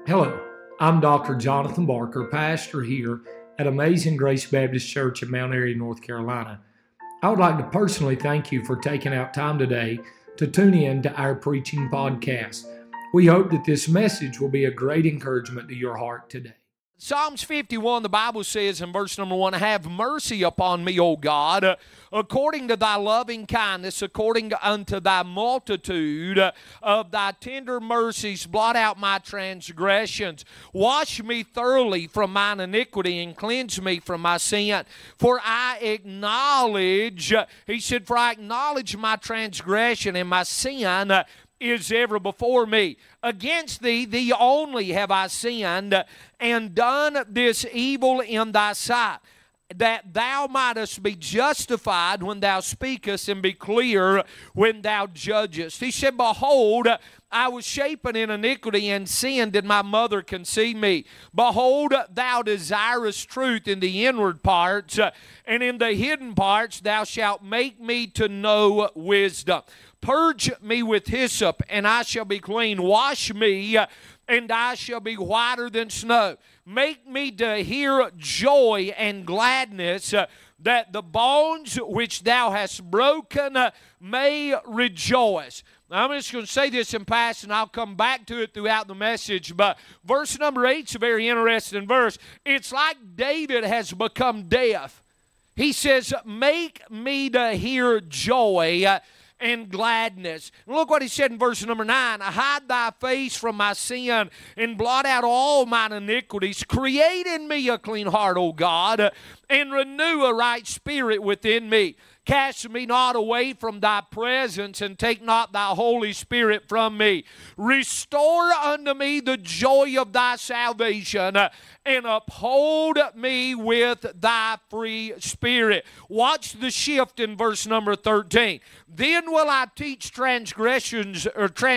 Hello, I'm Dr. Jonathan Barker, pastor here at Amazing Grace Baptist Church in Mount Airy, North Carolina. I would like to personally thank you for taking out time today to tune in to our preaching podcast. We hope that this message will be a great encouragement to your heart today. Psalms 51, the Bible says in verse number 1, "Have mercy upon me, O God, according to thy loving kindness, according unto thy multitude of thy tender mercies, blot out my transgressions. Wash me thoroughly from mine iniquity and cleanse me from my sin. For I acknowledge," he said, "for I acknowledge my transgression, and my sin is ever before me. Against thee, thee only have I sinned, and done this evil in thy sight, that thou mightest be justified when thou speakest, and be clear when thou judgest." He said, "Behold, I was shapen in iniquity, and sin did my mother conceive me. Behold, thou desirest truth in the inward parts, and in the hidden parts thou shalt make me to know wisdom. Purge me with hyssop, and I shall be clean. Wash me, and I shall be whiter than snow. Make me to hear joy and gladness, that the bones which thou hast broken may rejoice." Now, I'm just going to say this in passing, and I'll come back to it throughout the message, but verse number 8 is a very interesting verse. It's like David has become deaf. He says, "Make me to hear joy and gladness." And look what he said in verse number 9. "Hide thy face from my sin, and blot out all mine iniquities. Create in me a clean heart, O God, and renew a right spirit within me. Cast me not away from thy presence, and take not thy Holy Spirit from me. Restore unto me the joy of thy salvation, and uphold me with thy free spirit." Watch the shift in verse number 13. "Then will I teach transgressors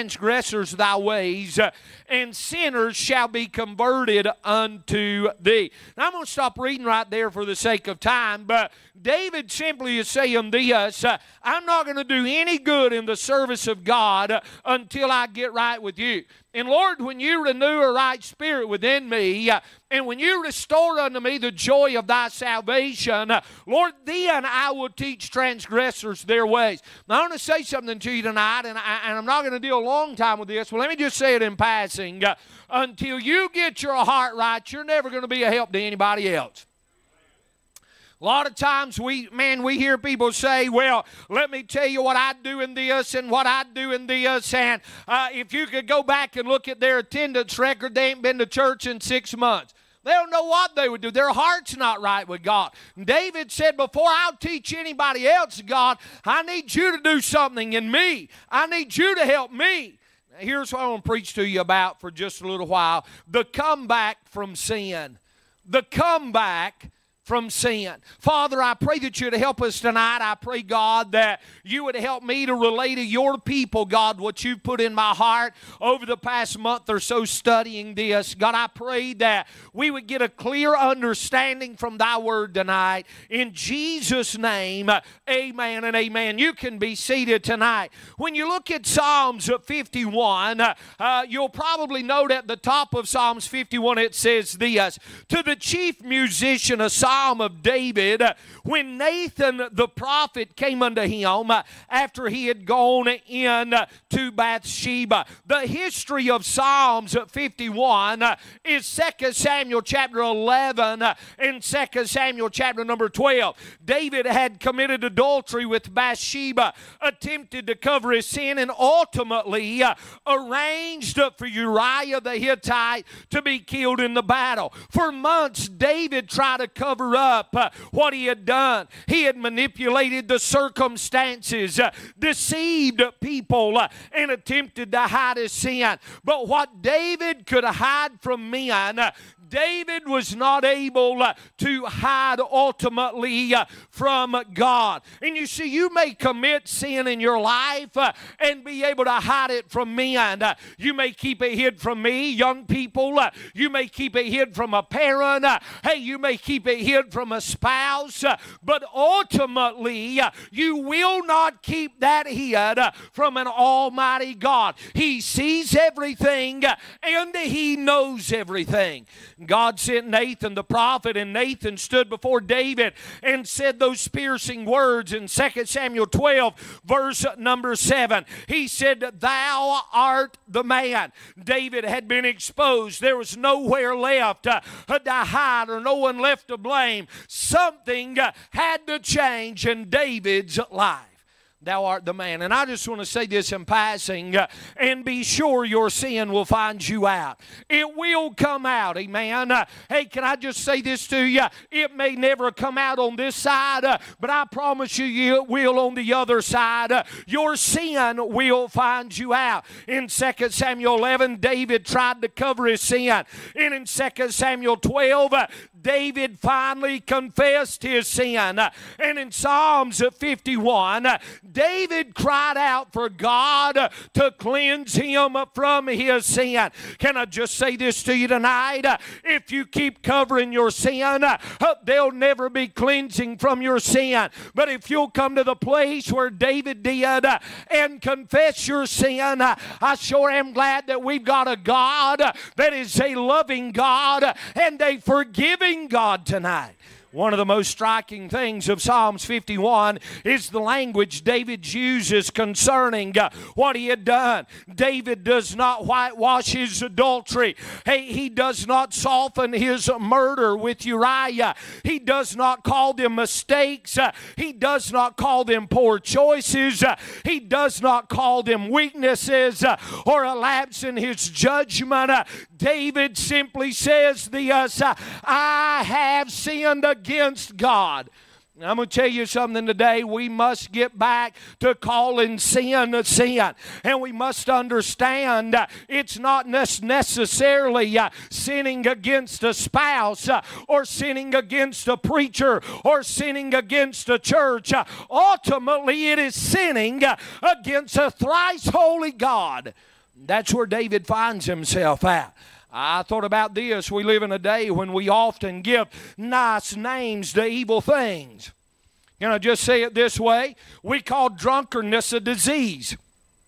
thy ways, and sinners shall be converted unto thee." Now, I'm going to stop reading right there for the sake of time, but David simply is saying this: I'm not going to do any good in the service of God until I get right with you. And Lord, when you renew a right spirit within me, and when you restore unto me the joy of thy salvation, Lord, then I will teach transgressors their ways. Now, I want to say something to you tonight, and I'm not going to deal a long time with this. Well, let me just say it in passing. Until you get your heart right, you're never going to be a help to anybody else. A lot of times we hear people say, "Well, let me tell you what I do in this and what I do in this." And if you could go back and look at their attendance record, they ain't been to church in 6 months. They don't know what they would do. Their heart's not right with God. David said, "Before I'll teach anybody else, God, I need you to do something in me. I need you to help me." Now, here's what I want to preach to you about for just a little while: the comeback from sin. The comeback from sin. Father, I pray that you'd help us tonight. I pray, God, that you would help me to relay to your people, God, what you've put in my heart over the past month or so studying this. God, I pray that we would get a clear understanding from thy word tonight. In Jesus' name, amen and amen. You can be seated tonight. When you look at Psalms 51, you'll probably note at the top of Psalms 51 it says this: "To the chief musician, a psalm of David, when Nathan the prophet came unto him after he had gone in to Bathsheba." The history of Psalms 51 is 2 Samuel chapter 11 and 2 Samuel chapter number 12. David had committed adultery with Bathsheba, attempted to cover his sin, and ultimately arranged for Uriah the Hittite to be killed in the battle. For months, David tried to cover up what he had done. He had manipulated the circumstances, deceived people, and attempted to hide his sin. But what David could hide from men, David was not able to hide ultimately from God. And you see, you may commit sin in your life and be able to hide it from men. You may keep it hid from me, young people. You may keep it hid from a parent. Hey, you may keep it hid from a spouse. But ultimately, you will not keep that hid from an almighty God. He sees everything and He knows everything. God sent Nathan the prophet, and Nathan stood before David and said those piercing words in 2 Samuel 12, verse number 7. He said, "Thou art the man." David had been exposed. There was nowhere left to hide, or no one left to blame. Something had to change in David's life. Thou art the man. And I just want to say this in passing, and be sure your sin will find you out. It will come out, amen. Hey, can I just say this to you? It may never come out on this side, but I promise you it will on the other side. Your sin will find you out. In 2 Samuel 11, David tried to cover his sin. And in 2 Samuel 12, David finally confessed his sin. And in Psalms 51, David cried out for God to cleanse him from his sin. Can I just say this to you tonight? If you keep covering your sin, there'll never be cleansing from your sin. But if you'll come to the place where David did and confess your sin, I sure am glad that we've got a God that is a loving God and a forgiving God tonight. One of the most striking things of Psalms 51 is the language David uses concerning what he had done. David does not whitewash his adultery. He does not soften his murder with Uriah. He does not call them mistakes. He does not call them poor choices. He does not call them weaknesses or a lapse in his judgment. David simply says this, "I have sinned against God." I'm going to tell you something today. We must get back to calling sin a sin. And we must understand it's not necessarily sinning against a spouse or sinning against a preacher or sinning against a church. Ultimately, it is sinning against a thrice holy God. That's where David finds himself at. I thought about this. We live in a day when we often give nice names to evil things. Can I just say it this way? We call drunkenness a disease.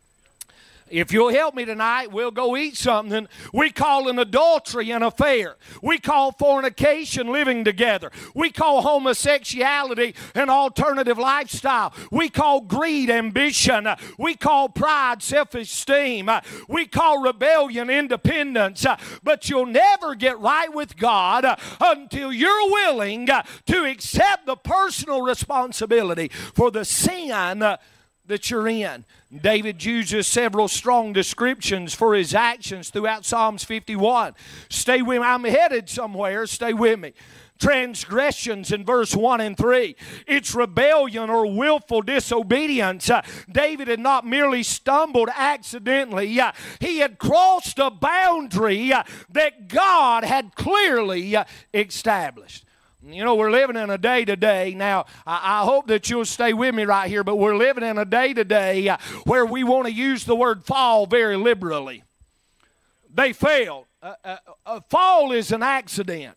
If you'll help me tonight, we'll go eat something. We call an adultery an affair. We call fornication living together. We call homosexuality an alternative lifestyle. We call greed ambition. We call pride self-esteem. We call rebellion independence. But you'll never get right with God until you're willing to accept the personal responsibility for the sin that you're in. David uses several strong descriptions for his actions throughout Psalms 51. Stay with me. I'm headed somewhere. Stay with me. Transgressions in verse 1 and 3. It's rebellion or willful disobedience. David had not merely stumbled accidentally. He had crossed a boundary that God had clearly established. You know, we're living in a day today. Now, I hope that you'll stay with me right here, but we're living in a day today where we want to use the word fall very liberally. They failed. A fall is an accident.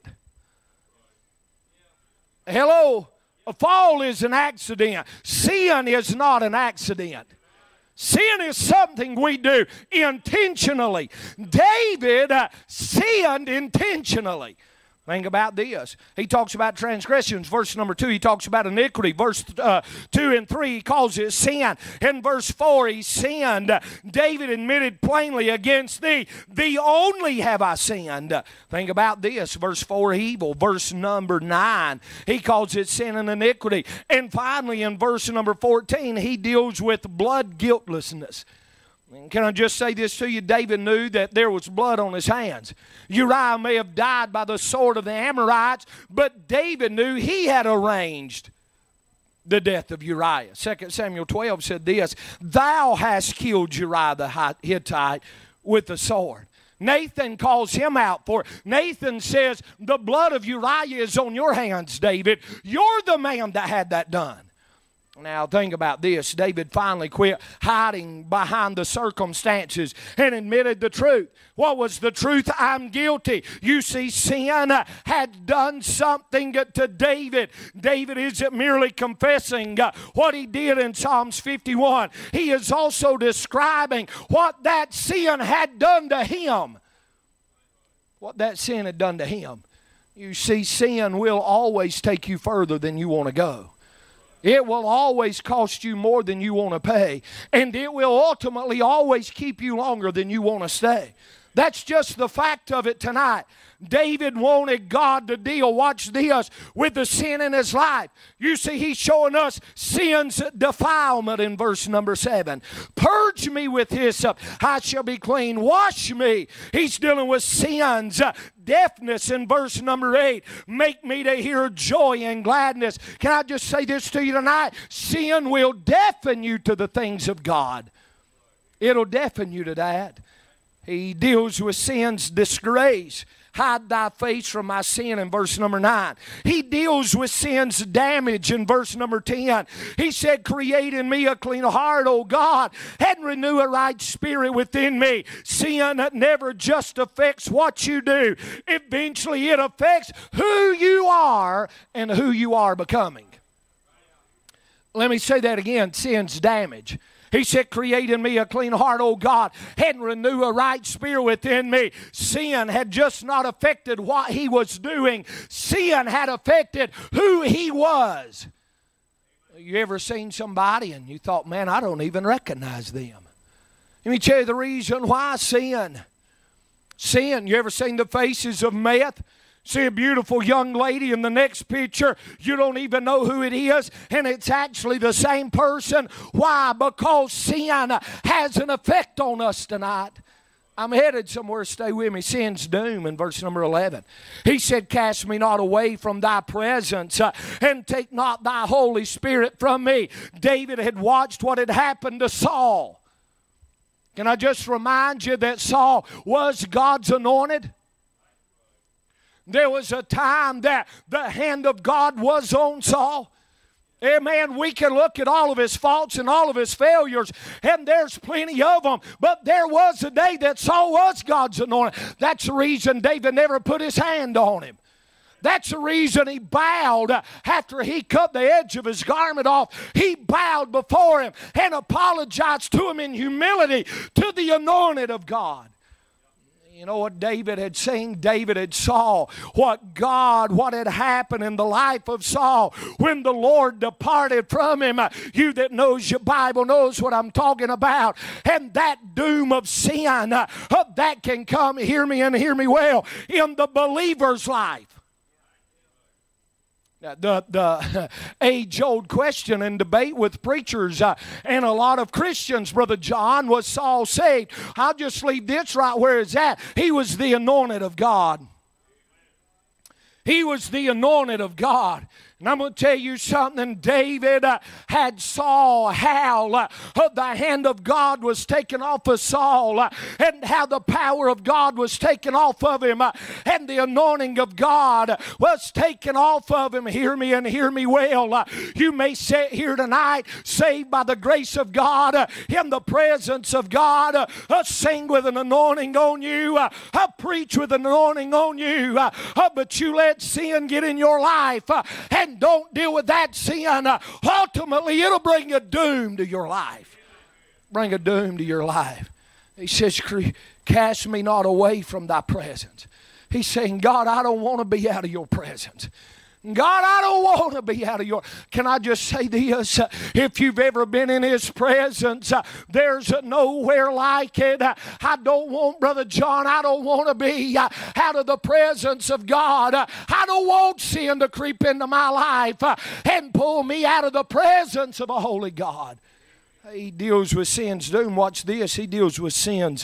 Hello? A fall is an accident. Sin is not an accident. Sin is something we do intentionally. David sinned intentionally. Think about this. He talks about transgressions. Verse number 2, he talks about iniquity. Verse 2 and 3, he calls it sin. In verse 4, he sinned. David admitted plainly, "Against thee only have I sinned." Think about this. Verse 4, evil. Verse number 9, he calls it sin and iniquity. And finally, in verse number 14, he deals with blood guiltlessness. Can I just say this to you? David knew that there was blood on his hands. Uriah may have died by the sword of the Amorites, but David knew he had arranged the death of Uriah. 2 Samuel 12 said this, "Thou hast killed Uriah the Hittite with the sword." Nathan calls him out for it. Nathan says, the blood of Uriah is on your hands, David. You're the man that had that done. Now think about this. David finally quit hiding behind the circumstances and admitted the truth. What was the truth? I'm guilty. You see, sin had done something to David. David isn't merely confessing what he did in Psalms 51. He is also describing what that sin had done to him. What that sin had done to him. You see, sin will always take you further than you want to go. It will always cost you more than you want to pay. And it will ultimately always keep you longer than you want to stay. That's just the fact of it tonight. David wanted God to deal, watch this, with the sin in his life. You see, he's showing us sin's defilement in verse number 7. Purge me with hyssop, I shall be clean. Wash me. He's dealing with sin's deafness in verse number 8. Make me to hear joy and gladness. Can I just say this to you tonight? Sin will deafen you to the things of God. It'll deafen you to that. He deals with sin's disgrace. Hide thy face from my sin in verse number 9. He deals with sin's damage in verse number 10. He said, create in me a clean heart, O God, and renew a right spirit within me. Sin never just affects what you do. Eventually it affects who you are and who you are becoming. Let me say that again. Sin's damage. He said, create in me a clean heart, O God, and renew a right spirit within me. Sin had just not affected what he was doing. Sin had affected who he was. You ever seen somebody and you thought, man, I don't even recognize them? Let me tell you the reason why. Sin. You ever seen the faces of meth? See a beautiful young lady in the next picture, you don't even know who it is, and it's actually the same person. Why? Because sin has an effect on us tonight. I'm headed somewhere, stay with me. Sin's doom in verse number 11. He said, cast me not away from thy presence, and take not thy Holy Spirit from me. David had watched what had happened to Saul. Can I just remind you that Saul was God's anointed? There was a time that the hand of God was on Saul. Amen. We can look at all of his faults and all of his failures, and there's plenty of them. But there was a day that Saul was God's anointed. That's the reason David never put his hand on him. That's the reason he bowed after he cut the edge of his garment off. He bowed before him and apologized to him in humility to the anointed of God. You know what David had seen? David had saw what had happened in the life of Saul when the Lord departed from him. You that knows your Bible knows what I'm talking about. And that doom of sin, that can come, hear me and hear me well, in the believer's life. The age-old question and debate with preachers and a lot of Christians, Brother John, was Saul saved? I'll just leave this right where it's at. He was the anointed of God. He was the anointed of God. And I'm going to tell you something. David had Saul how the hand of God was taken off of Saul, and how the power of God was taken off of him, and the anointing of God was taken off of him. Hear me and hear me well. You may sit here tonight saved by the grace of God, in the presence of God, sing with an anointing on you, preach with an anointing on you, but you let sin get in your life and don't deal with that sin, ultimately it'll bring a doom to your life. Bring a doom to your life. He says, cast me not away from thy presence. He's saying, God, I don't want to be out of your presence. God, I don't want to be out of your... Can I just say this? If you've ever been in his presence, there's nowhere like it. I don't want, Brother John, I don't want to be out of the presence of God. I don't want sin to creep into my life and pull me out of the presence of a holy God. He deals with sin's doom. Watch this. He deals with sin's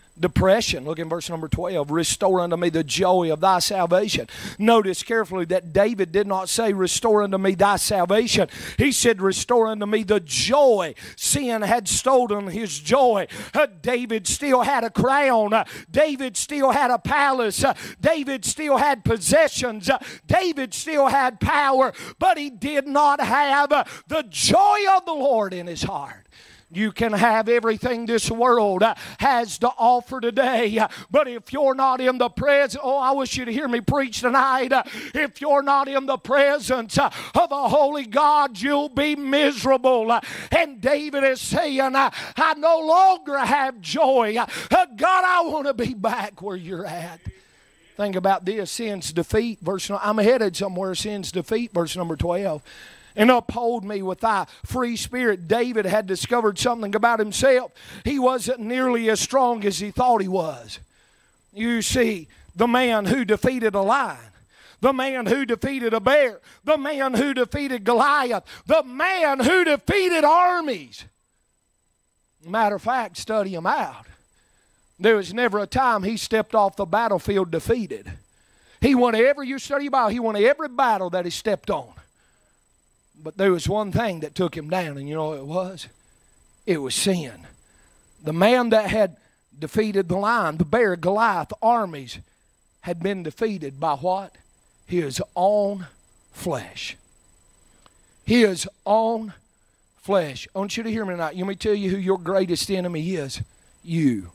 depression. Look in verse number 12. Restore unto me the joy of thy salvation. Notice carefully that David did not say, restore unto me thy salvation. He said, restore unto me the joy. Sin had stolen his joy. David still had a crown. David still had a palace. David still had possessions. David still had power. But he did not have the joy of the Lord in his heart. You can have everything this world has to offer today, but if you're not in the presence, I wish you to hear me preach tonight. If you're not in the presence of a holy God, you'll be miserable. And David is saying, I no longer have joy. God, I want to be back where you're at. Think about this, sin's defeat. I'm headed somewhere, sin's defeat, verse number 12. And uphold me with thy free spirit. David had discovered something about himself. He wasn't nearly as strong as he thought he was. You see, the man who defeated a lion, the man who defeated a bear, the man who defeated Goliath, the man who defeated armies. Matter of fact, study him out. There was never a time he stepped off the battlefield defeated. He won you study about, he won every battle that he stepped on. But there was one thing that took him down, and you know what it was? It was sin. The man that had defeated the lion, the bear, Goliath, armies, had been defeated by what? His own flesh. His own flesh. I want you to hear me tonight. Let me tell you who your greatest enemy is. You.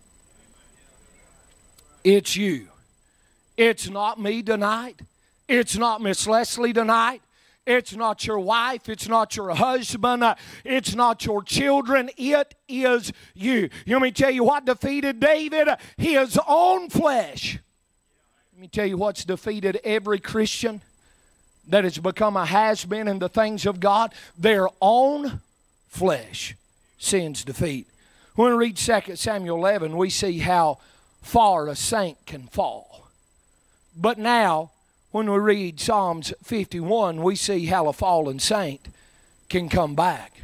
It's you. It's not me tonight. It's not Miss Leslie tonight. It's not your wife. It's not your husband. It's not your children. It is you. Let me tell you what defeated David. His own flesh. Let me tell you what's defeated every Christian that has become a has-been in the things of God. Their own flesh. Sin's defeat. When we read 2 Samuel 11, we see how far a saint can fall. But now, when we read Psalms 51, we see how a fallen saint can come back.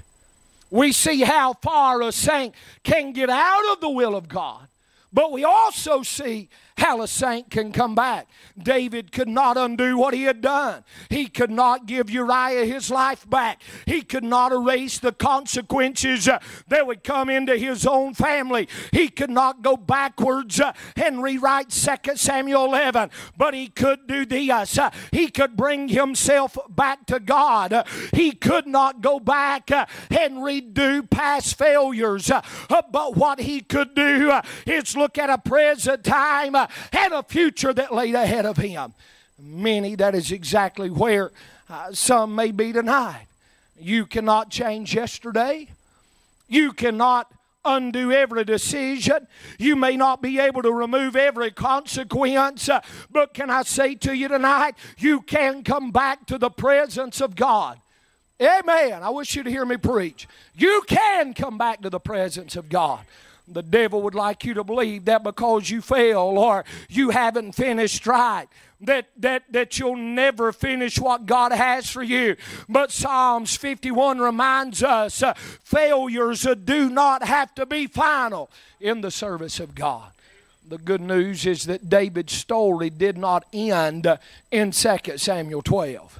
We see how far a saint can get out of the will of God. But we also see how a saint can come back. David could not undo what he had done. He could not give Uriah his life back. He could not erase the consequences that would come into his own family. He could not go backwards and rewrite 2 Samuel 11. But he could do this. He could bring himself back to God. He could not go back and redo past failures. But what he could do is look at a present time and a future that laid ahead of him. Many, that is exactly where some may be tonight. You cannot change yesterday. You cannot undo every decision. You may not be able to remove every consequence. But can I say to you tonight, you can come back to the presence of God. Amen. I wish you to hear me preach. You can come back to the presence of God. The devil would like you to believe that because you fail or you haven't finished right, that you'll never finish what God has for you. But Psalms 51 reminds us failures do not have to be final in the service of God. The good news is that David's story did not end in 2 Samuel 12.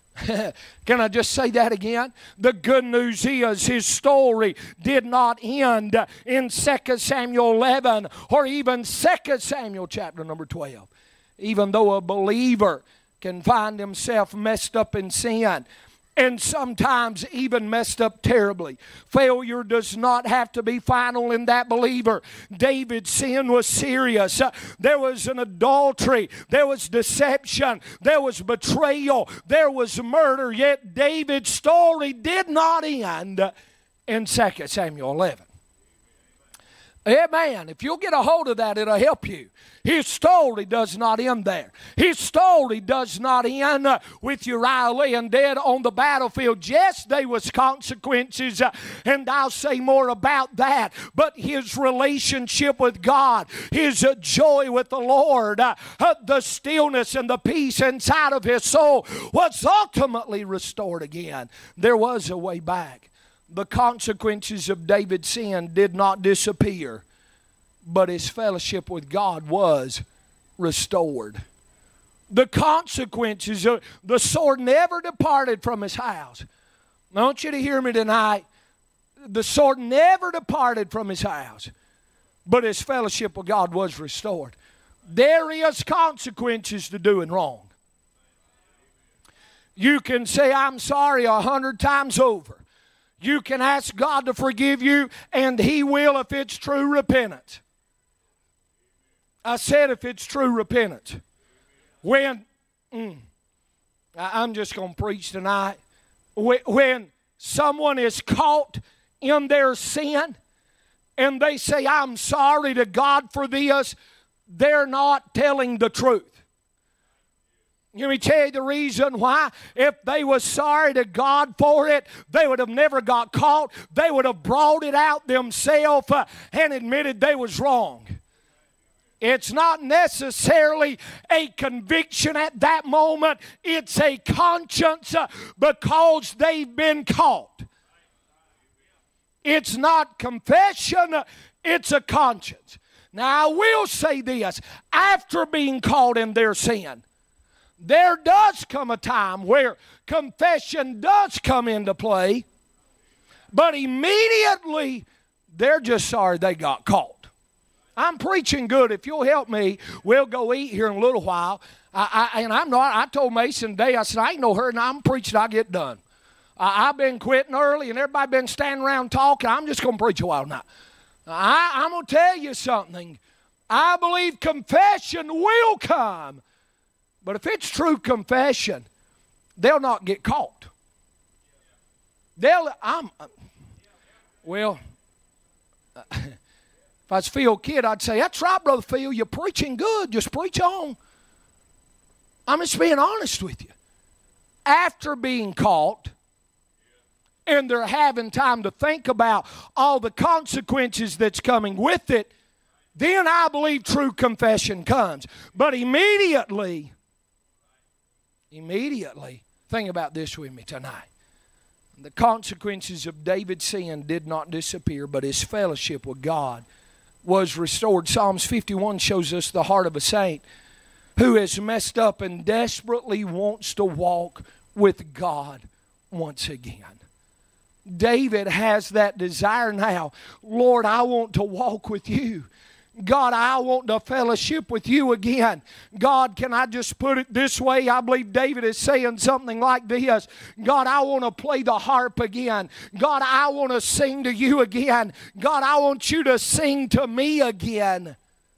Can I just say that again? The good news is his story did not end in 2 Samuel 11 or even 2 Samuel chapter number 12. Even though a believer can find himself messed up in sin and sometimes even messed up terribly, failure does not have to be final in that believer. David's sin was serious. There was an adultery. There was deception. There was betrayal. There was murder. Yet David's story did not end in 2 Samuel 11. Amen. If you'll get a hold of that, it'll help you. His story does not end there. His story does not end with Uriah laying dead on the battlefield. Yes, there was consequences, and I'll say more about that. But his relationship with God, his joy with the Lord, the stillness and the peace inside of his soul was ultimately restored again. There was a way back. The consequences of David's sin did not disappear but his fellowship with God was restored. The consequences of the sword never departed from his house. I want you to hear me tonight. The sword never departed from his house, but his fellowship with God was restored. There is consequences to doing wrong. You can say, I'm sorry 100 times over. You can ask God to forgive you, and He will if it's true repentance. I said if it's true repentance. When, I'm just going to preach tonight. When someone is caught in their sin and they say, I'm sorry to God for this, they're not telling the truth. Let me tell you the reason why. If they were sorry to God for it, they would have never got caught. They would have brought it out themselves and admitted they was wrong. It's not necessarily a conviction at that moment. It's a conscience because they've been caught. It's not confession, it's a conscience. Now, I will say this. After being caught in their sin, there does come a time where confession does come into play, but immediately they're just sorry they got caught. I'm preaching good. If you'll help me, we'll go eat here in a little while. I told Mason today, I said, I ain't no hurry, now I'm preaching, I'll get done. I've been quitting early and everybody been standing around talking. I'm just going to preach a while now. I'm going to tell you something. I believe confession will come. But if it's true confession, they'll not get caught. If I was Phil Kidd, I'd say, that's right, Brother Phil, you're preaching good. Just preach on. I'm just being honest with you. After being caught, and they're having time to think about all the consequences that's coming with it, then I believe true confession comes. But immediately, think about this with me tonight. The consequences of David's sin did not disappear, but his fellowship with God was restored. Psalms 51 shows us the heart of a saint who has messed up and desperately wants to walk with God once again. David has that desire now. Lord, I want to walk with you. God, I want to fellowship with you again. God, can I just put it this way? I believe David is saying something like this. God, I want to play the harp again. God, I want to sing to you again. God, I want you to sing to me again.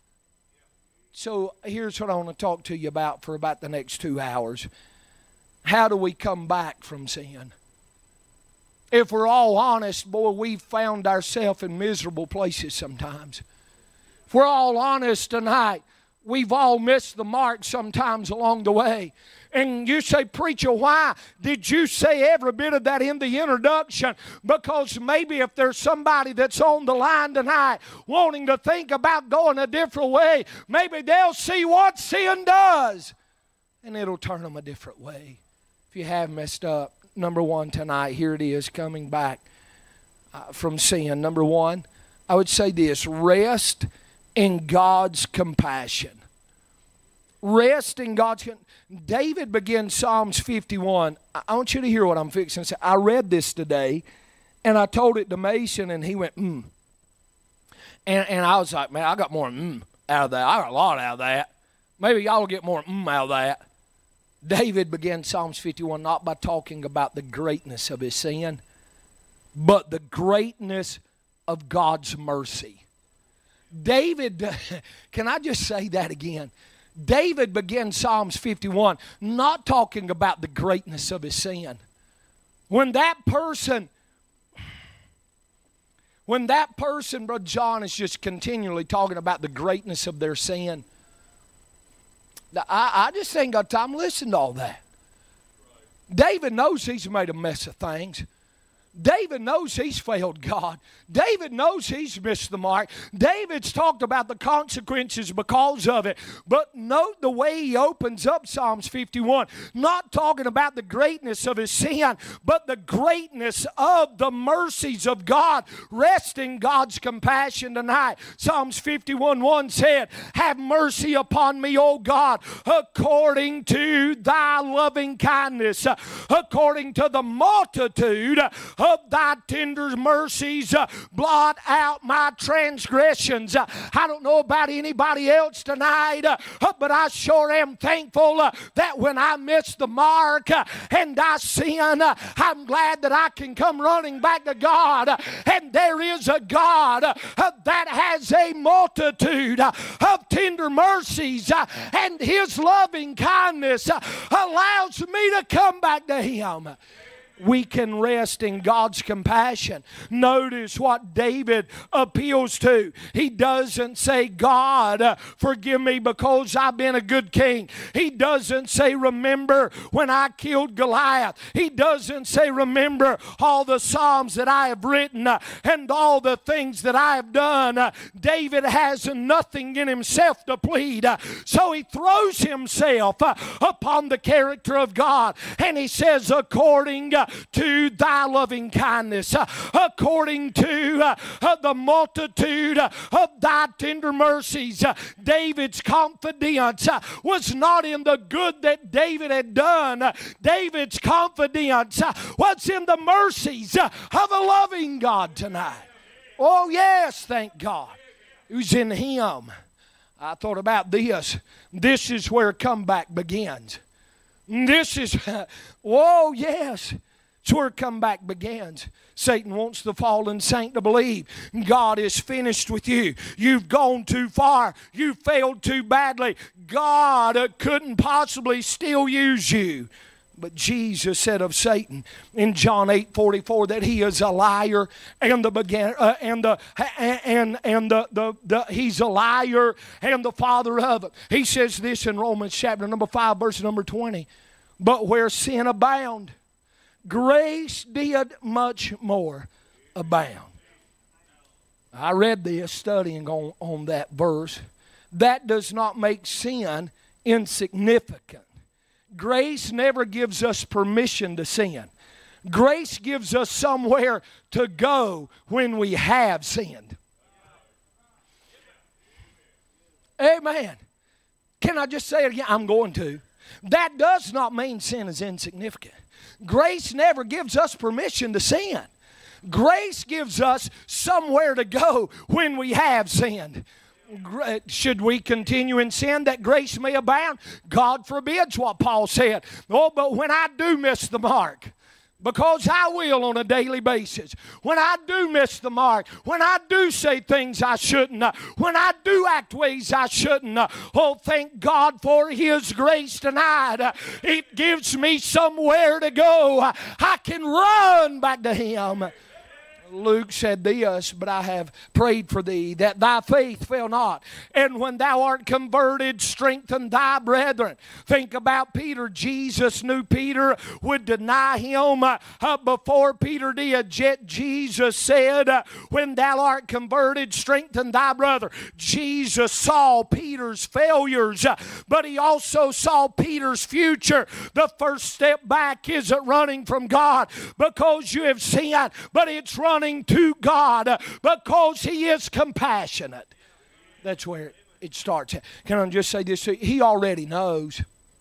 So here's what I want to talk to you about for about the next 2 hours. How do we come back from sin? If we're all honest, boy, we've found ourselves in miserable places sometimes. If we're all honest tonight, we've all missed the mark sometimes along the way. And you say, preacher, why did you say every bit of that in the introduction? Because maybe if there's somebody that's on the line tonight wanting to think about going a different way, maybe they'll see what sin does, and it'll turn them a different way. If you have messed up, number one tonight, here it is, coming back from sin. Number one, I would say this: rest in God's compassion. Rest in God's. David begins Psalms 51. I want you to hear what I'm fixing to say. I read this today, and I told it to Mason, and he went, And I was like, man, I got more out of that. I got a lot out of that. Maybe y'all will get more out of that. David began Psalms 51 not by talking about the greatness of his sin, but the greatness of God's mercy. David, can I just say that again? David began Psalms 51 not talking about the greatness of his sin. When that person, Brother John, is just continually talking about the greatness of their sin, I just ain't got time to listen to all that. David knows he's made a mess of things. David knows he's failed God. David knows he's missed the mark. David's talked about the consequences because of it. But note the way he opens up Psalms 51. Not talking about the greatness of his sin, but the greatness of the mercies of God. Rest in God's compassion tonight. Psalms 51:1 said, have mercy upon me, O God, according to thy loving kindness, according to the multitude of thy tender mercies, blot out my transgressions. I don't know about anybody else tonight, but I sure am thankful that when I miss the mark and I sin, I'm glad that I can come running back to God. And there is a God that has a multitude of tender mercies, and His loving kindness allows me to come back to Him. We can rest in God's compassion. Notice what David appeals to. He doesn't say, God, forgive me because I've been a good king. He doesn't say, remember when I killed Goliath. He doesn't say, remember all the Psalms that I have written and all the things that I have done. David has nothing in himself to plead. So he throws himself upon the character of God. And he says, according to thy loving kindness, according to the multitude of thy tender mercies. David's confidence was not in the good that David had done. David's confidence was in the mercies of a loving God tonight. Oh yes, thank God. It was in Him. I thought about this. This is where comeback begins. This is, oh yes, it's where comeback begins. Satan wants the fallen saint to believe God is finished with you. You've gone too far. You failed too badly. God couldn't possibly still use you. But Jesus said of Satan in John 8:44 that he is a liar and he's a liar and the father of it. He says this in Romans chapter number 5, verse number 20. But where sin abound, grace did much more abound. I read this studying on that verse. That does not make sin insignificant. Grace never gives us permission to sin. Grace gives us somewhere to go when we have sinned. Amen. Can I just say it again? I'm going to. That does not mean sin is insignificant. Grace never gives us permission to sin. Grace gives us somewhere to go when we have sinned. Should we continue in sin that grace may abound? God forbids what Paul said. Oh, but when I do miss the mark, because I will on a daily basis, when I do miss the mark, when I do say things I shouldn't, when I do act ways I shouldn't, oh, thank God for His grace tonight. It gives me somewhere to go. I can run back to Him. Luke said this, but I have prayed for thee, that thy faith fail not. And when thou art converted, strengthen thy brethren. Think about Peter. Jesus knew Peter would deny him before Peter did. Yet Jesus said, when thou art converted, strengthen thy brother. Jesus saw Peter's failures, but He also saw Peter's future. The first step back isn't running from God because you have sinned, but it's running to God because He is compassionate. That's where it starts. Can I just say this to you? He already knows.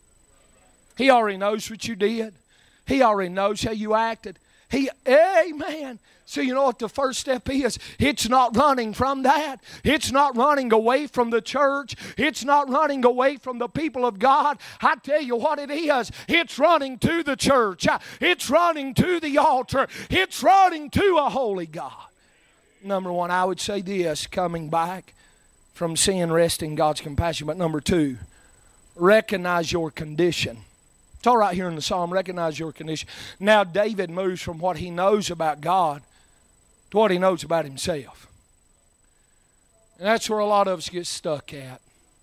He already knows what you did. He already knows how you acted. Amen. So you know what the first step is? It's not running from that. It's not running away from the church. It's not running away from the people of God. I tell you what it is. It's running to the church. It's running to the altar. It's running to a holy God. Number one, I would say this, coming back from sin, rest in God's compassion. But number two, recognize your condition. It's all right here in the Psalm, recognize your condition. Now David moves from what he knows about God to what he knows about himself. And that's where a lot of us get stuck at.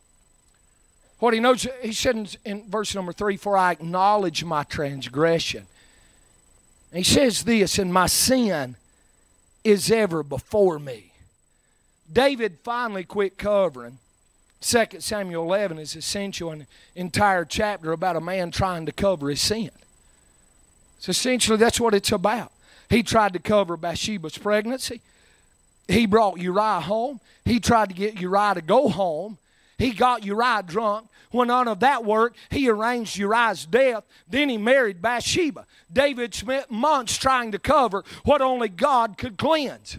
What he knows, he said in verse number 3, for I acknowledge my transgression. And he says this, and my sin is ever before me. David finally quit covering. 2 Samuel 11 is essential, an entire chapter about a man trying to cover his sin. So essentially that's what it's about. He tried to cover Bathsheba's pregnancy. He brought Uriah home. He tried to get Uriah to go home. He got Uriah drunk. When none of that worked, he arranged Uriah's death. Then he married Bathsheba. David spent months trying to cover what only God could cleanse.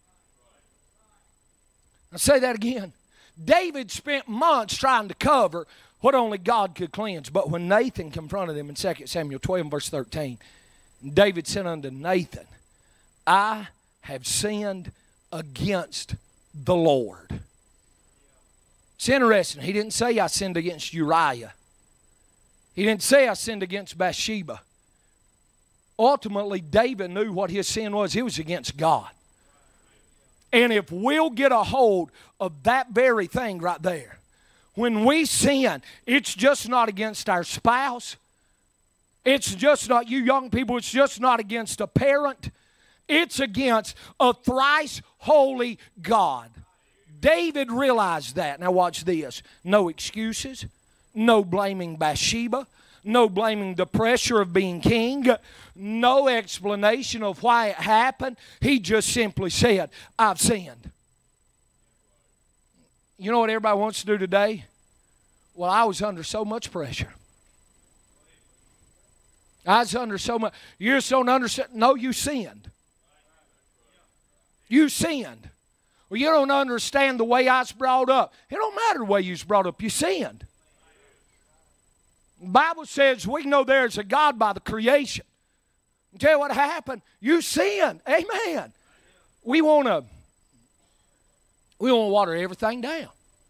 I'll say that again. David spent months trying to cover what only God could cleanse. But when Nathan confronted him in 2 Samuel 12, verse 13, David said unto Nathan, I have sinned against the Lord. It's interesting. He didn't say I sinned against Uriah. He didn't say I sinned against Bathsheba. Ultimately, David knew what his sin was. It was against God. And if we'll get a hold of that very thing right there, when we sin, it's just not against our spouse. It's just not, you young people, it's just not against a parent. It's against a thrice holy God. David realized that. Now watch this. No excuses. No blaming Bathsheba. No blaming the pressure of being king. No explanation of why it happened. He just simply said, I've sinned. You know what everybody wants to do today? Well, I was under so much pressure. I was under so much. You just don't understand. No, you sinned. You sinned. Well, you don't understand the way I was brought up. It don't matter the way you was brought up. You sinned. The Bible says we know there's a God by the creation. I'll tell you what happened. You sinned. Amen. We want to water everything down.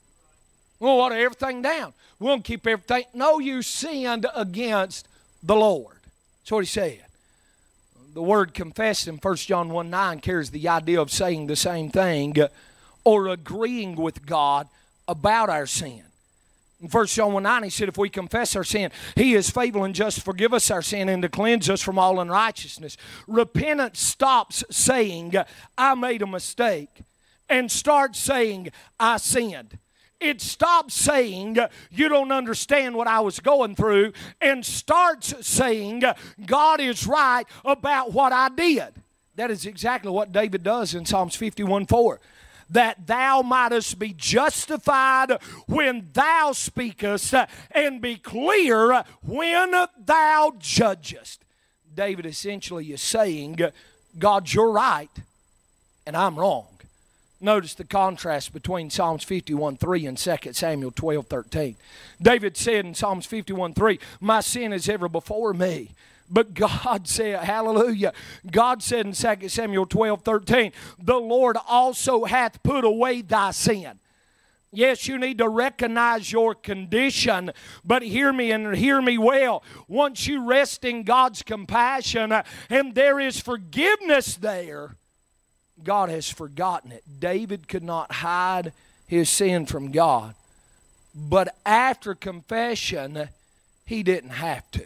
We want to water everything down. We want to keep everything. No, you sinned against the Lord. That's what he said. The word confessed in 1 John 1:9 carries the idea of saying the same thing or agreeing with God about our sin. In 1 John 1:9 he said, if we confess our sin, he is faithful and just to forgive us our sin and to cleanse us from all unrighteousness. Repentance stops saying, I made a mistake, and starts saying, I sinned. It stops saying, you don't understand what I was going through, and starts saying, God is right about what I did. That is exactly what David does in Psalms 51:4. That thou mightest be justified when thou speakest, and be clear when thou judgest. David essentially is saying, God, you're right, and I'm wrong. Notice the contrast between Psalms 51:3 and 2 Samuel 12:13. David said in Psalms 51:3, my sin is ever before me. But God said, hallelujah, God said in 2 Samuel 12:13, the Lord also hath put away thy sin. Yes, you need to recognize your condition, but hear me and hear me well. Once you rest in God's compassion and there is forgiveness there, God has forgotten it. David could not hide his sin from God. But after confession, he didn't have to.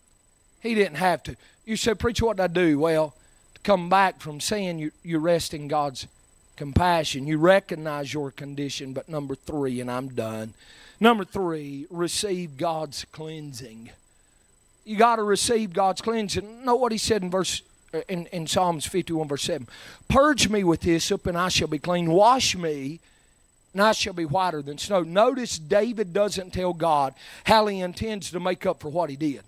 He didn't have to. You say, preacher, what did I do? Well, to come back from sin, you rest in God's compassion. You recognize your condition. But number 3, and I'm done. Number 3, receive God's cleansing. You got to receive God's cleansing. Know what he said in Psalms 51, verse 7. Purge me with hyssop, and I shall be clean. Wash me, and I shall be whiter than snow. Notice David doesn't tell God how he intends to make up for what he did.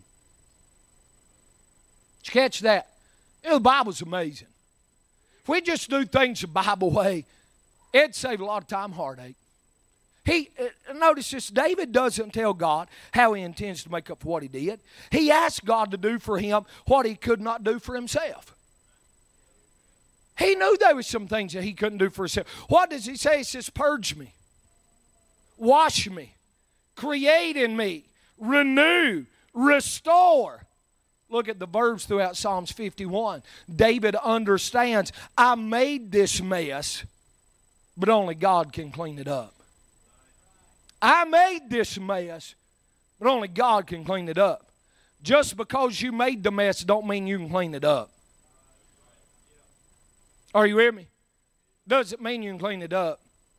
Did you catch that? You know, the Bible's amazing. If we just do things the Bible way, it'd save a lot of time and heartache. Notice this, David doesn't tell God how he intends to make up for what he did. He asked God to do for him what he could not do for himself. He knew there were some things that he couldn't do for himself. What does he say? He says, purge me, wash me, create in me, renew, restore. Look at the verbs throughout Psalms 51. David understands, I made this mess, but only God can clean it up. I made this mess, but only God can clean it up. Just because you made the mess don't mean you can clean it up. Are you with me? Doesn't mean you can clean it up.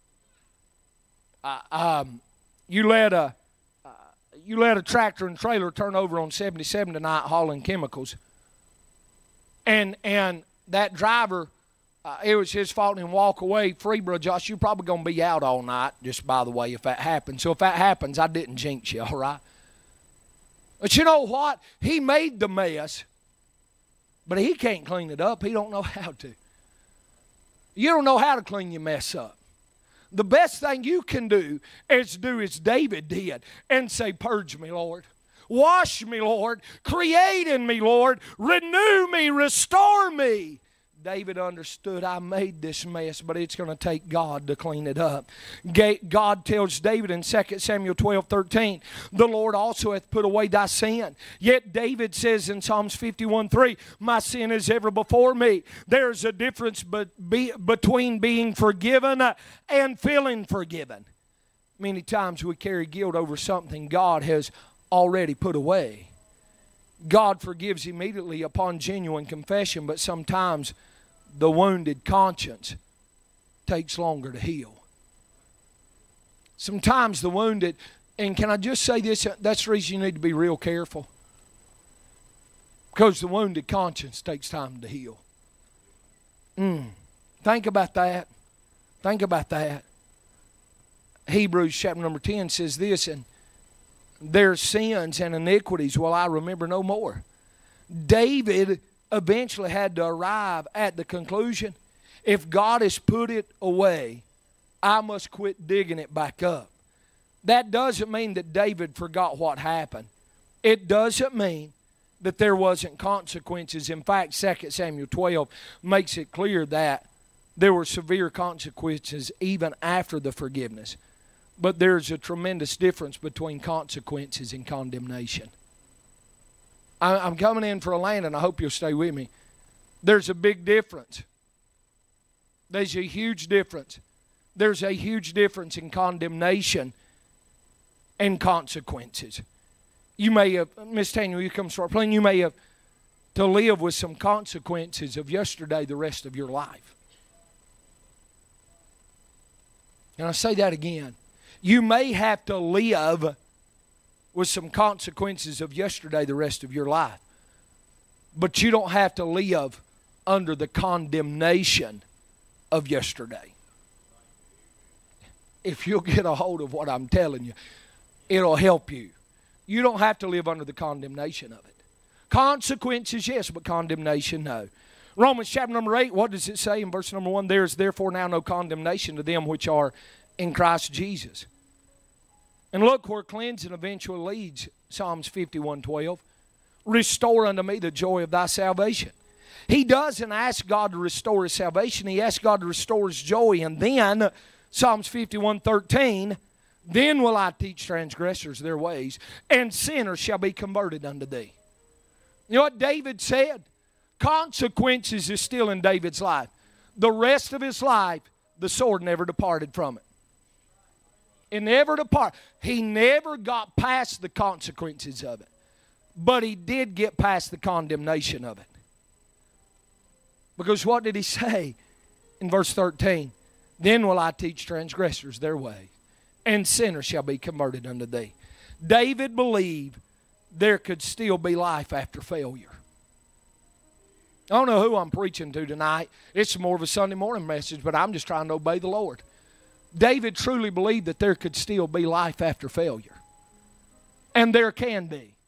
You let a tractor and trailer turn over on 77 tonight hauling chemicals, and that driver, it was his fault, and walk away free, Brother Josh. You're probably going to be out all night, just by the way, if that happens. So if that happens, I didn't jinx you, all right? But you know what? He made the mess, but he can't clean it up. He don't know how to. You don't know how to clean your mess up. The best thing you can do is do as David did and say, purge me, Lord. Wash me, Lord. Create in me, Lord. Renew me. Restore me. David understood, I made this mess, but it's going to take God to clean it up. God tells David in 2 Samuel 12:13, the Lord also hath put away thy sin. Yet David says in Psalms 51:3, my sin is ever before me. There's a difference between being forgiven and feeling forgiven. Many times we carry guilt over something God has already put away. God forgives immediately upon genuine confession, but sometimes the wounded conscience takes longer to heal. Sometimes the wounded, and can I just say this, that's the reason you need to be real careful. Because the wounded conscience takes time to heal. Think about that. Think about that. Hebrews chapter number 10 says this, and their sins and iniquities will I remember no more. David eventually had to arrive at the conclusion, if God has put it away, I must quit digging it back up. That doesn't mean that David forgot what happened. It doesn't mean that there wasn't consequences. In fact, 2 Samuel 12 makes it clear that there were severe consequences even after the forgiveness. But there's a tremendous difference between consequences and condemnation. I'm coming in for a land, and I hope you'll stay with me. There's a big difference. There's a huge difference. There's a huge difference in condemnation and consequences. You may have, Miss Tanya, you come start playing, you may have to live with some consequences of yesterday the rest of your life. And I say that again. You may have to live with some consequences of yesterday the rest of your life. But you don't have to live under the condemnation of yesterday. If you'll get a hold of what I'm telling you, it'll help you. You don't have to live under the condemnation of it. Consequences, yes, but condemnation, no. Romans chapter number 8, what does it say in verse number 1? There is therefore now no condemnation to them which are in Christ Jesus. And look where cleansing eventually leads. Psalms 51:12. Restore unto me the joy of thy salvation. He doesn't ask God to restore his salvation. He asks God to restore his joy. And then, Psalms 51:13, then will I teach transgressors their ways, and sinners shall be converted unto thee. You know what David said? Consequences is still in David's life. The rest of his life, the sword never departed from it. It never departed. He never got past the consequences of it. But he did get past the condemnation of it. Because what did he say in verse 13? Then will I teach transgressors their way, and sinners shall be converted unto thee. David believed there could still be life after failure. I don't know who I'm preaching to tonight. It's more of a Sunday morning message, but I'm just trying to obey the Lord. David truly believed that there could still be life after failure. And there can be.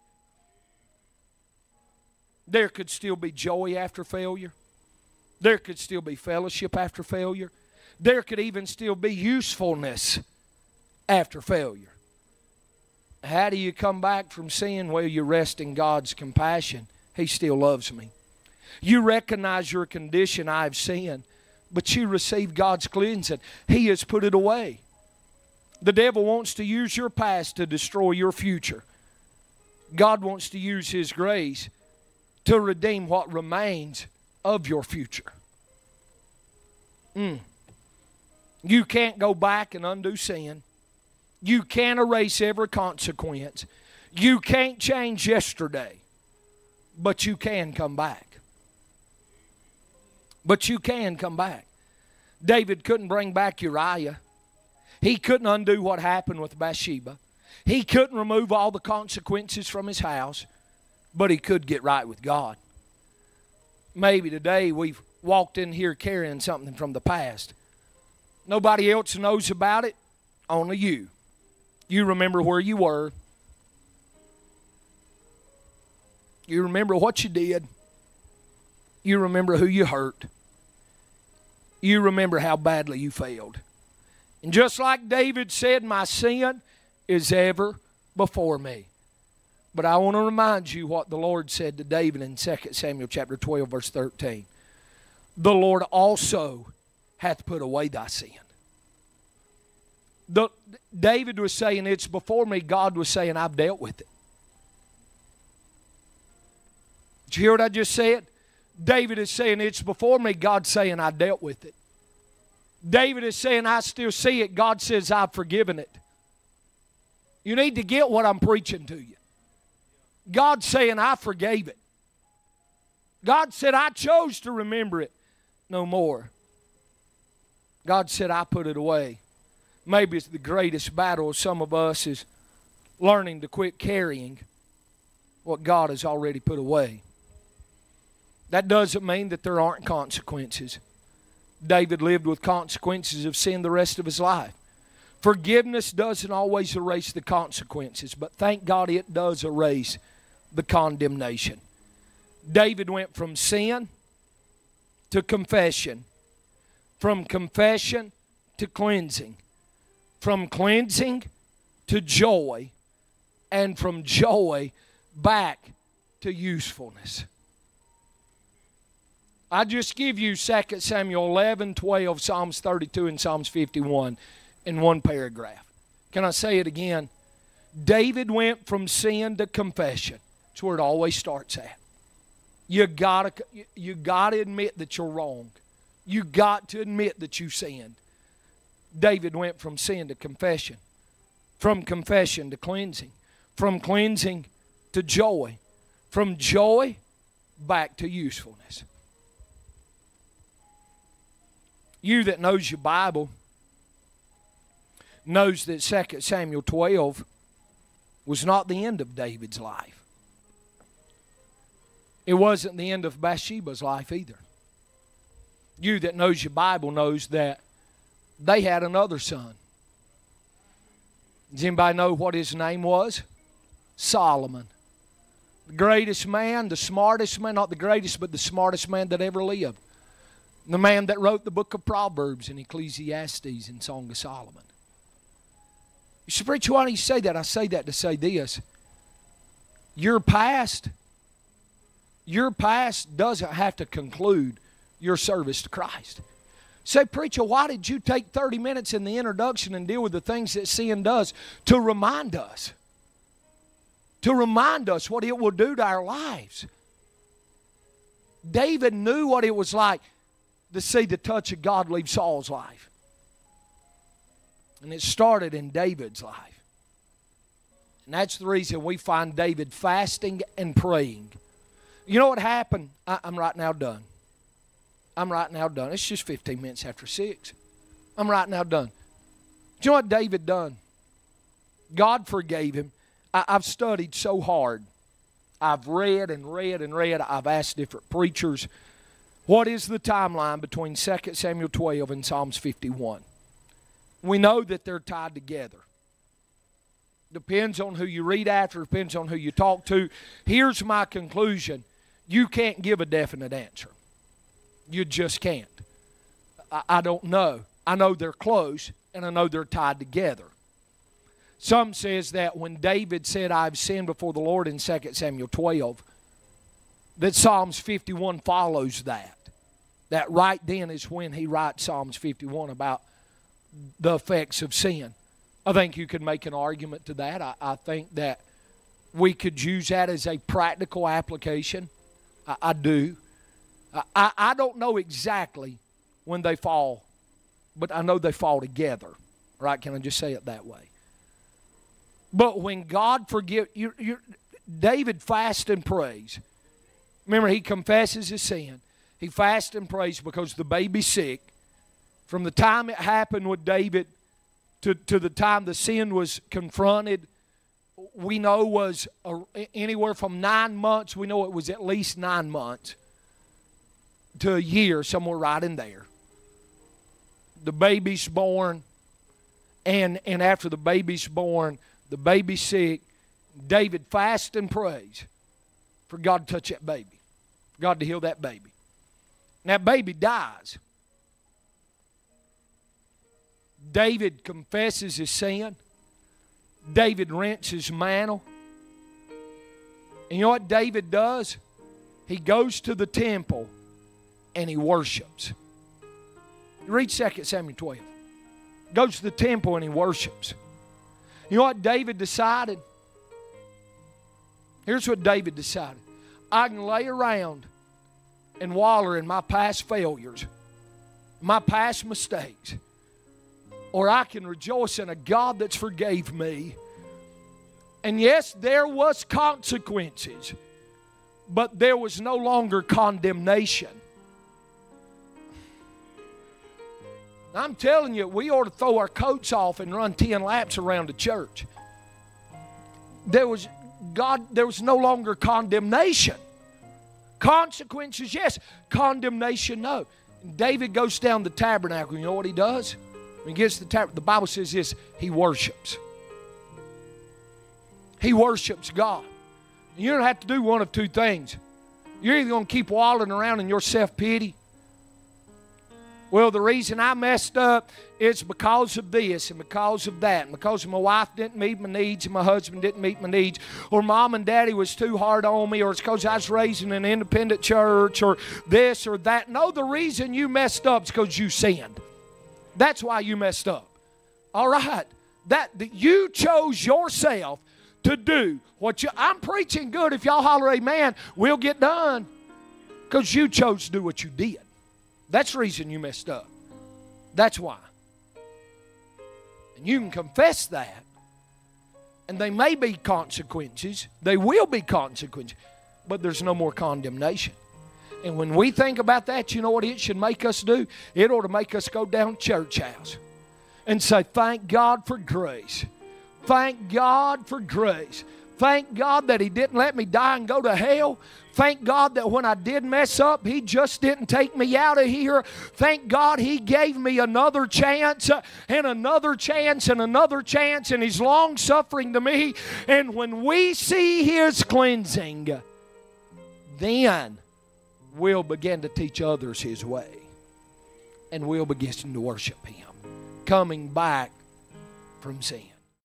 There could still be joy after failure. There could still be fellowship after failure. There could even still be usefulness after failure. How do you come back from sin? Well, you rest in God's compassion. He still loves me. You recognize your condition, I have sinned, but you receive God's cleansing. He has put it away. The devil wants to use your past to destroy your future. God wants to use His grace to redeem what remains of your future. You can't go back and undo sin. You can't erase every consequence. You can't change yesterday, but you can come back. But you can come back. David couldn't bring back Uriah. He couldn't undo what happened with Bathsheba. He couldn't remove all the consequences from his house, but he could get right with God. Maybe today we've walked in here carrying something from the past. Nobody else knows about it, only you. You remember where you were. You remember what you did. You remember who you hurt. You remember how badly you failed. And just like David said, my sin is ever before me. But I want to remind you what the Lord said to David in 2 Samuel chapter 12, verse 13. The Lord also hath put away thy sin. David was saying, it's before me. God was saying, I've dealt with it. Did you hear what I just said? David is saying, it's before me. God's saying, I dealt with it. David is saying, I still see it. God says, I've forgiven it. You need to get what I'm preaching to you. God's saying, I forgave it. God said, I chose to remember it no more. God said, I put it away. Maybe it's the greatest battle of some of us is learning to quit carrying what God has already put away. That doesn't mean that there aren't consequences. David lived with consequences of sin the rest of his life. Forgiveness doesn't always erase the consequences, but thank God it does erase the condemnation. David went from sin to confession, from confession to cleansing, from cleansing to joy, and from joy back to usefulness. I just give you 2 Samuel 11, 12, Psalms 32, and Psalms 51 in one paragraph. Can I say it again? David went from sin to confession. That's where it always starts at. You gotta admit that you're wrong. You got to admit that you sinned. David went from sin to confession, from confession to cleansing, from cleansing to joy, from joy back to usefulness. You that knows your Bible knows that 2 Samuel 12 was not the end of David's life. It wasn't the end of Bathsheba's life either. You that knows your Bible knows that they had another son. Does anybody know what his name was? Solomon. The greatest man, the smartest man, not the greatest, but the smartest man that ever lived. The man that wrote the book of Proverbs and Ecclesiastes and Song of Solomon. You say, preacher, why do you say that? I say that to say this. Your past doesn't have to conclude your service to Christ. Say, preacher, why did you take 30 minutes in the introduction and deal with the things that sin does? To remind us. To remind us what it will do to our lives. David knew what it was like to see the touch of God leave Saul's life. And it started in David's life. And that's the reason we find David fasting and praying. You know what happened? I'm right now done. I'm right now done. It's just 15 minutes after 6. I'm right now done. Do you know what David done? God forgave him. I've studied so hard. I've read and read and read. I've asked different preachers, what is the timeline between 2 Samuel 12 and Psalms 51? We know that they're tied together. Depends on who you read after, depends on who you talk to. Here's my conclusion. You can't give a definite answer. You just can't. I don't know. I know they're close, and I know they're tied together. Some says that when David said, I've sinned before the Lord in 2 Samuel 12, that Psalms 51 follows that. That right then is when he writes Psalms 51 about the effects of sin. I think you could make an argument to that. I think that we could use that as a practical application. I do. I don't know exactly when they fall, but I know they fall together. Right? Can I just say it that way? But when God forgives, David fasts and prays. Remember, he confesses his sin. He fasted and prays because the baby's sick. From the time it happened with David to the time the sin was confronted, we know was anywhere from 9 months. We know it was at least 9 months to a year, somewhere right in there. The baby's born, and after the baby's born, the baby's sick. David fasts and prays for God to touch that baby, for God to heal that baby. And that baby dies. David confesses his sin. David rents his mantle. And you know what David does? He goes to the temple and he worships. Read 2 Samuel 12. Goes to the temple and he worships. You know what David decided? Here's what David decided. I can lay around and waller in my past failures, my past mistakes, or I can rejoice in a God that's forgave me. And yes, there was consequences, but there was no longer condemnation. I'm telling you, we ought to throw our coats off and run 10 laps around the church. There was no longer condemnation. Consequences, yes. Condemnation, no. And David goes down the tabernacle. You know what he does? When he gets to the tabernacle, the Bible says this, he worships. He worships God. You don't have to do one of two things. You're either going to keep wallowing around in your self-pity. Well, the reason I messed up is because of this and because of that, and because my wife didn't meet my needs and my husband didn't meet my needs, or mom and daddy was too hard on me, or it's because I was raised in an independent church, or this or that. No, the reason you messed up is because you sinned. That's why you messed up. All right? That you chose yourself to do what you... I'm preaching good. If y'all holler amen, we'll get done. Because you chose to do what you did. That's the reason you messed up. That's why. And you can confess that. And they may be consequences. They will be consequences. But there's no more condemnation. And when we think about that, you know what it should make us do? It ought to make us go down to church house and say, thank God for grace. Thank God for grace. Thank God that He didn't let me die and go to hell. Thank God that when I did mess up, He just didn't take me out of here. Thank God He gave me another chance and another chance and another chance, and He's long-suffering to me. And when we see His cleansing, then we'll begin to teach others His way. And we'll begin to worship Him, coming back from sin.